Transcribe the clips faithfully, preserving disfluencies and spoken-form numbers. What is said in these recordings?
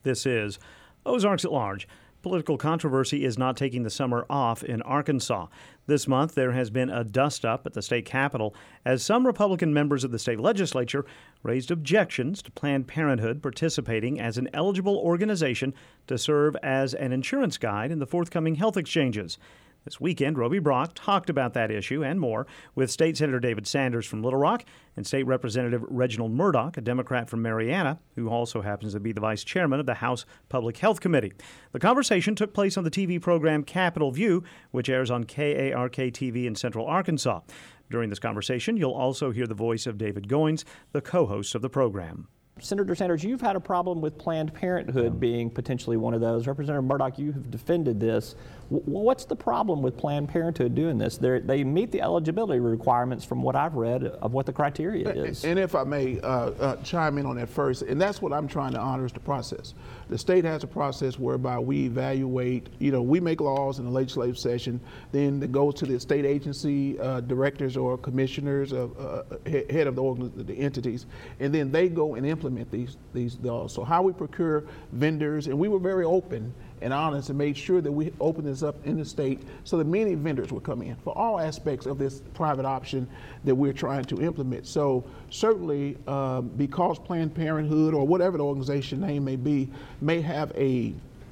This is Ozarks at Large. Political controversy is not taking the summer off in Arkansas. This month, there has been a dust-up at the state capitol as some Republican members of the state legislature raised objections to Planned Parenthood participating as an eligible organization to serve as an insurance guide in the forthcoming health exchanges. This weekend, Roby Brock talked about that issue and more with State Senator David Sanders from Little Rock and State Representative Reginald Murdoch, a Democrat from Marianna, who also happens to be the vice chairman of the House Public Health Committee. The conversation took place on the T V program Capitol View, which airs on K A R K T V in Central Arkansas. During this conversation, you'll also hear the voice of David Goins, the co-host of the program. Senator Sanders, you've had a problem with Planned Parenthood being potentially one of those. Representative Murdoch, you have defended this. W- what's the problem with Planned Parenthood doing this? They're, they meet the eligibility requirements from what I've read of what the criteria is. And if I may uh, uh, chime in on that first, and that's what I'm trying to honor is the process. The state has a process whereby we evaluate, you know, we make laws in the legislative session, then it goes to the state agency uh, directors or commissioners, of, uh, head of the, organ- the entities, and then they go and implement implement these these laws. So how we procure vendors, and we were very open and honest and made sure that we opened this up in the state so that many vendors would come in for all aspects of this private option that we're trying to implement. So certainly um, because Planned Parenthood or whatever the organization name may be may have a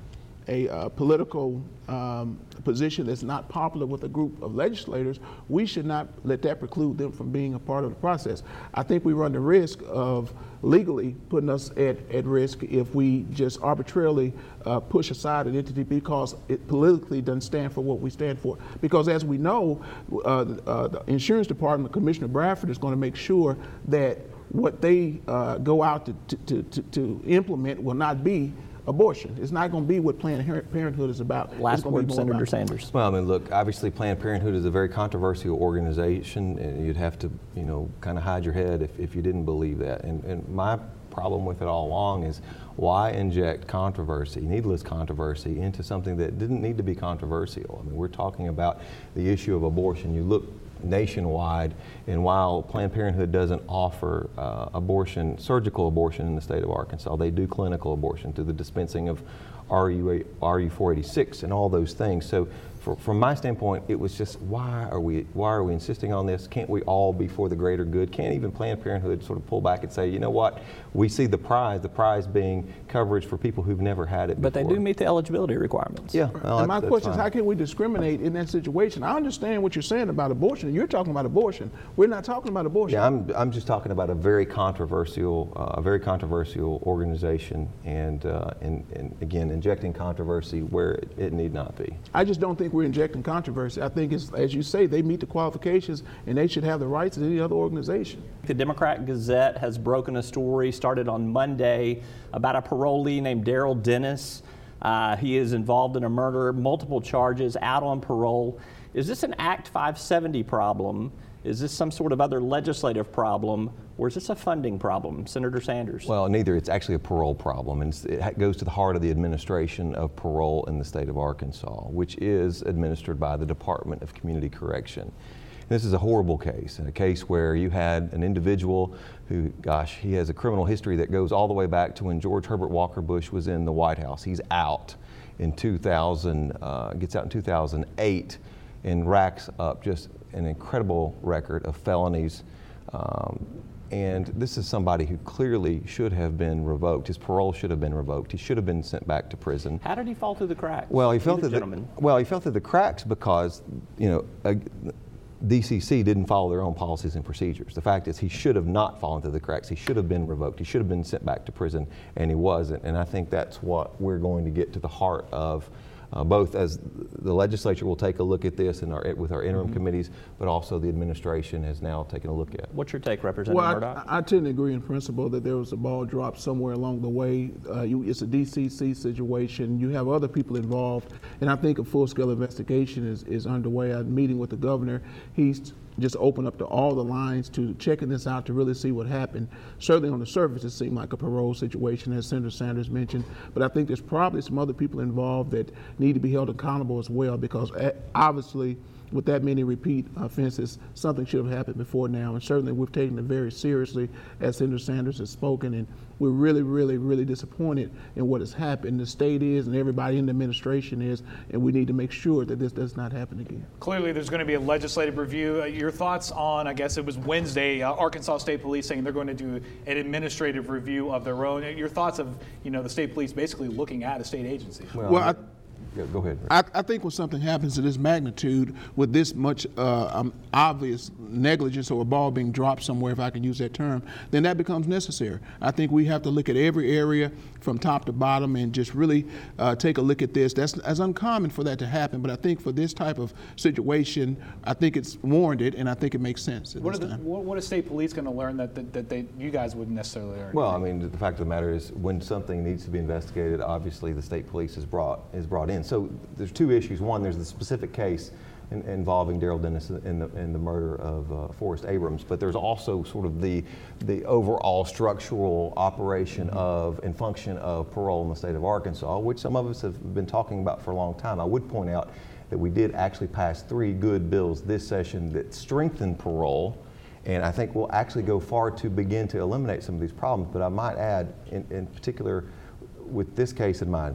a uh, political um, position that's not popular with a group of legislators, we should not let that preclude them from being a part of the process. I think we run the risk of legally putting us at, at risk if we just arbitrarily uh, push aside an entity because it politically doesn't stand for what we stand for. Because as we know, uh, uh, the insurance department, Commissioner Bradford, is going to make sure that what they uh, go out to, to, to, to implement will not be abortion. It's not going to be what Planned Parenthood is about. Last word, Senator about. Sanders. Well, I mean, look, obviously Planned Parenthood is a very controversial organization, and you'd have to, you know, kind of hide your head if, if you didn't believe that. And, and my problem with it all along is why inject controversy, needless controversy, into something that didn't need to be controversial? I mean, we're talking about the issue of abortion. You look nationwide, and while Planned Parenthood doesn't offer uh, abortion, surgical abortion in the state of Arkansas, they do clinical abortion through the dispensing of R U four eighty-six and all those things. So for, from my standpoint, it was just, why are we why are we insisting on this? Can't we all be for the greater good? Can't even Planned Parenthood sort of pull back and say, you know what, we see the prize, the prize being coverage for people who've never had it before. But they do meet the eligibility requirements. Yeah. Well, and my that's, question that's is, how can we discriminate in that situation? I understand what you're saying about abortion. You're talking about abortion. We're not talking about abortion. Yeah, I'm, I'm just talking about a very controversial, uh, a very controversial organization, and, uh, and, and again, injecting controversy where it, it need not be. I just don't think we're injecting controversy. I think it's, as you say, they meet the qualifications and they should have the rights of any other organization. The Democrat Gazette has broken a story, started on Monday, about a parolee named Daryl Dennis. Uh, he is involved in a murder, multiple charges, out on parole. Is this an Act five seventy problem? Is this some sort of other legislative problem, or is this a funding problem? Senator Sanders? Well, neither. It's actually a parole problem, and it goes to the heart of the administration of parole in the state of Arkansas, which is administered by the Department of Community Correction. And this is a horrible case, a case where you had an individual who, gosh, he has a criminal history that goes all the way back to when George Herbert Walker Bush was in the White House. He's out in two thousand, uh, gets out in two thousand eight, and racks up just an incredible record of felonies. Um, and this is somebody who clearly should have been revoked. His parole should have been revoked. He should have been sent back to prison. How did he fall through the cracks? Well, he fell through the, well, he fell through the cracks because, you know, uh, D C C didn't follow their own policies and procedures. The fact is, he should have not fallen through the cracks. He should have been revoked. He should have been sent back to prison, and he wasn't. And I think that's what we're going to get to the heart of, uh, both as the legislature will take a look at this and our, with our interim mm-hmm. committees, but also the administration has now taken a look at. What's your take, Representative well, Murdoch? I, I tend to agree in principle that there was a ball dropped somewhere along the way. Uh, you, it's a D C C situation. You have other people involved, and I think a full-scale investigation is, is underway. I'm meeting with the governor. He's just open up to all the lines to checking this out to really see what happened. Certainly on the surface, it seemed like a parole situation, as Senator Sanders mentioned, but I think there's probably some other people involved that need to be held accountable as well, because obviously with that many repeat offenses, something should have happened before now. And certainly we've taken it very seriously, as Senator Sanders has spoken, and we're really, really, really disappointed in what has happened. The state is, and everybody in the administration is, and we need to make sure that this does not happen again. Clearly, there's going to be a legislative review. Uh, your thoughts on, I guess it was Wednesday, uh, Arkansas State Police saying they're going to do an administrative review of their own. Your thoughts of, you know, the state police basically looking at a state agency? Well, Well, I, yeah, go ahead. I, I think when something happens of this magnitude, with this much uh, um, obvious negligence or a ball being dropped somewhere, if I can use that term, then that becomes necessary. I think we have to look at every area from top to bottom and just really uh, take a look at this. That's, that's uncommon for that to happen, but I think for this type of situation, I think it's warranted, and I think it makes sense at What, this are the, time. what, what is state police going to learn that, that, that they, you guys wouldn't necessarily learn? Well, I mean, the fact of the matter is, when something needs to be investigated, obviously the state police is brought is brought in. So there's two issues. One, there's the specific case in, involving Daryl Dennis in the in the murder of uh, Forrest Abrams, but there's also sort of the the overall structural operation of and function of parole in the state of Arkansas, which some of us have been talking about for a long time. I would point out that we did actually pass three good bills this session that strengthen parole. And I think we'll actually go far to begin to eliminate some of these problems. But I might add, in, in particular, with this case in mind,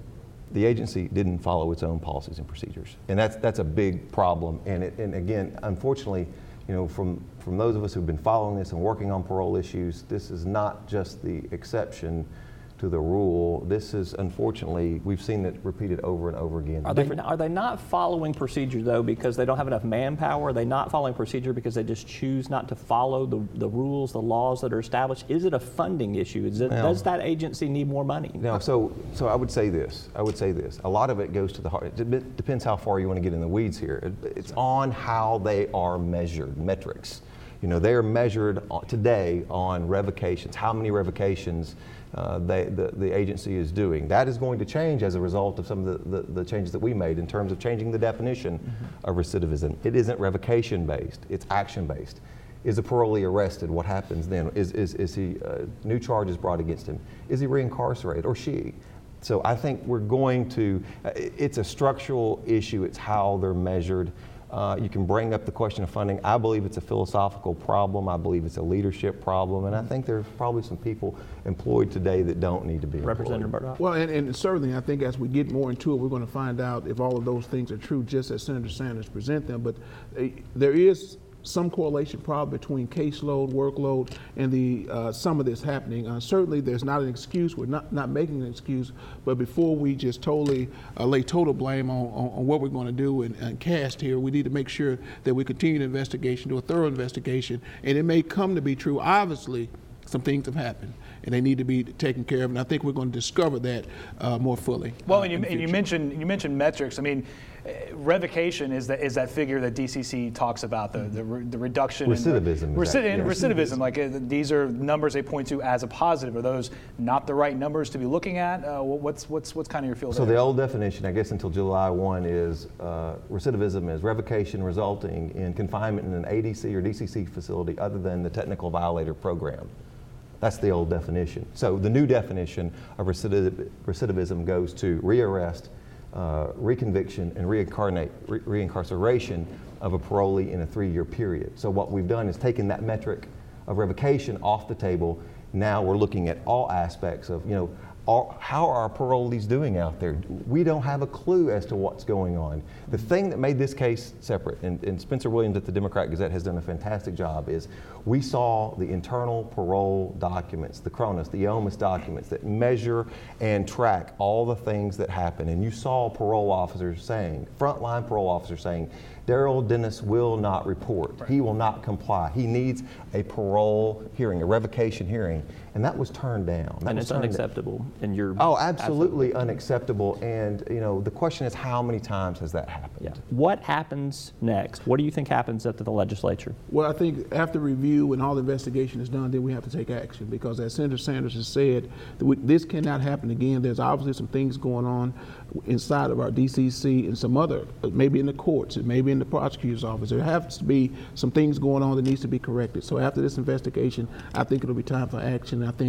the agency didn't follow its own policies and procedures, and that's that's a big problem. And it, and again, unfortunately, you know, from from those of us who've been following this and working on parole issues, this is not just the exception to the rule. This is, unfortunately, we've seen it repeated over and over again. Are they, are they not following procedure, though, because they don't have enough manpower? Are they not following procedure because they just choose not to follow the, the rules, the laws that are established? Is it a funding issue? Is it, Now, does that agency need more money? No, so so I would say this. I would say this. A lot of it goes to the heart. It d- depends how far you want to get in the weeds here. It, it's on how they are measured, metrics. You know, they are measured on, today on revocations, how many revocations uh, they, the, the agency is doing. That is going to change as a result of some of the, the, the changes that we made in terms of changing the definition mm-hmm. of recidivism. It isn't revocation-based, it's action-based. Is a parolee arrested? What happens then? Is, is, is he, uh, new charges brought against him? Is he reincarcerated, or she? So I think we're going to, uh, it's a structural issue, it's how they're measured. Uh, you can bring up the question of funding. I believe it's a philosophical problem. I believe it's a leadership problem. And I think there's probably some people employed today that don't need to be employed. Representative Murdoch? Well, and, and certainly I think as we get more into it, we're going to find out if all of those things are true, just as Senator Sanders present them. But uh, there is some correlation probably between caseload, workload, and the uh, some of this happening. Uh, certainly there's not an excuse, we're not, not making an excuse, but before we just totally uh, lay total blame on, on, on what we're going to do and, and cast here, we need to make sure that we continue the investigation, do a thorough investigation, and it may come to be true. Obviously, some things have happened, and they need to be taken care of, and I think we're going to discover that uh, more fully. Well, uh, and, you, in the and you future. mentioned you mentioned metrics. I mean, uh, revocation is that is that figure that D C C talks about, the the, re, the reduction Recidivism. in Recidivism. recidivism, Yeah. recidivism. Like uh, these are numbers they point to as a positive. Are those not the right numbers to be looking at? Uh, what's what's what's kind of your feel? So there? the old definition, I guess until July first, is uh, recidivism is revocation resulting in confinement in an A D C or D C C facility other than the technical violator program. That's the old definition. So the new definition of recidiv- recidivism goes to rearrest, uh, reconviction, and reincarnate, re- reincarceration of a parolee in a three-year period. So what we've done is taken that metric of revocation off the table. Now we're looking at all aspects of, you know, are, how are our parolees doing out there? We don't have a clue as to what's going on. The thing that made this case separate, and, and Spencer Williams at the Democrat Gazette has done a fantastic job, is we saw the internal parole documents, the Cronus, the O M A S documents that measure and track all the things that happen. And you saw parole officers saying, frontline parole officers saying, Daryl Dennis will not report. Right. He will not comply. He needs a parole hearing, a revocation hearing. And that was turned down. That and was it's turned unacceptable down. in your... Oh, absolutely, absolutely unacceptable. And, you know, the question is how many times has that happened? Yeah. What happens next? What do you think happens after the legislature? Well, I think after review and all the investigation is done, then we have to take action, because as Senator Sanders has said, that we, this cannot happen again. There's obviously some things going on inside of our D C C and some other, maybe in the courts, and maybe in the prosecutor's office. There has to be some things going on that needs to be corrected. So after this investigation, I think it'll be time for action. I think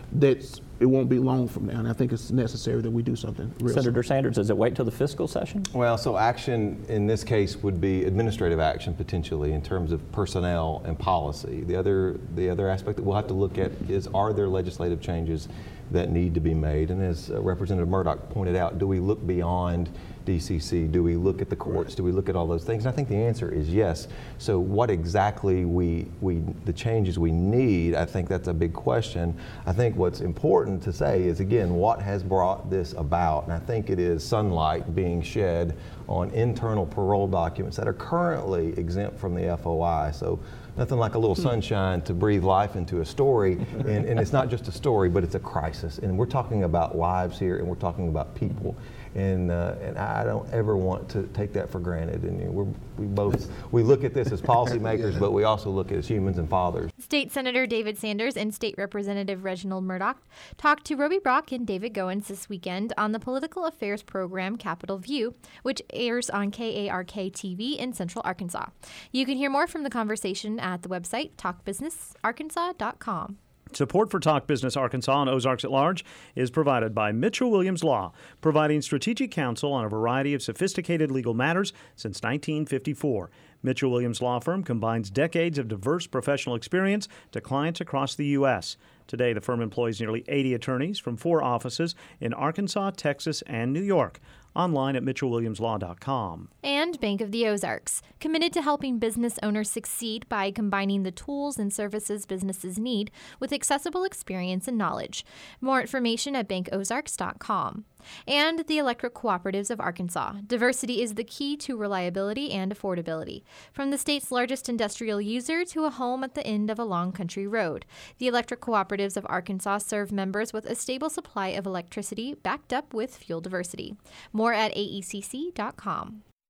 that's it won't be long from now, and I think it's necessary that we do something real soon. Senator Sanders, does it wait till the fiscal session? Well, so action in this case would be administrative action potentially in terms of personnel and policy. The other, the other aspect that we'll have to look at is, are there legislative changes that need to be made? And as uh, Representative Murdoch pointed out, do we look beyond D C C? Do we look at the courts? Do we look at all those things? And I think the answer is yes. So what exactly we, we the changes we need, I think that's a big question. I think what's important to say is, again, what has brought this about? And I think it is sunlight being shed on internal parole documents that are currently exempt from the F O I. So nothing like a little sunshine to breathe life into a story. And, and it's not just a story, but it's a crisis. And we're talking about lives here, and we're talking about people. And, uh, and I don't ever want to take that for granted. And you know, we're, we both we look at this as policymakers, yeah. but we also look at it as humans and fathers. State Senator David Sanders and State Representative Reginald Murdoch talked to Roby Brock and David Goins this weekend on the political affairs program Capitol View, which airs on K A R K T V in Central Arkansas. You can hear more from the conversation at the website talk business arkansas dot com. Support for Talk Business Arkansas and Ozarks at Large is provided by Mitchell Williams Law, providing strategic counsel on a variety of sophisticated legal matters since nineteen fifty-four. Mitchell Williams Law Firm combines decades of diverse professional experience to clients across the U S. Today, the firm employs nearly eighty attorneys from four offices in Arkansas, Texas, and New York. Online at mitchell williams law dot com. And Bank of the Ozarks, committed to helping business owners succeed by combining the tools and services businesses need with accessible experience and knowledge. More information at bank ozarks dot com. And the Electric Cooperatives of Arkansas. Diversity is the key to reliability and affordability. From the state's largest industrial user to a home at the end of a long country road, the Electric Cooperatives of Arkansas serve members with a stable supply of electricity backed up with fuel diversity. More at A E C C dot com.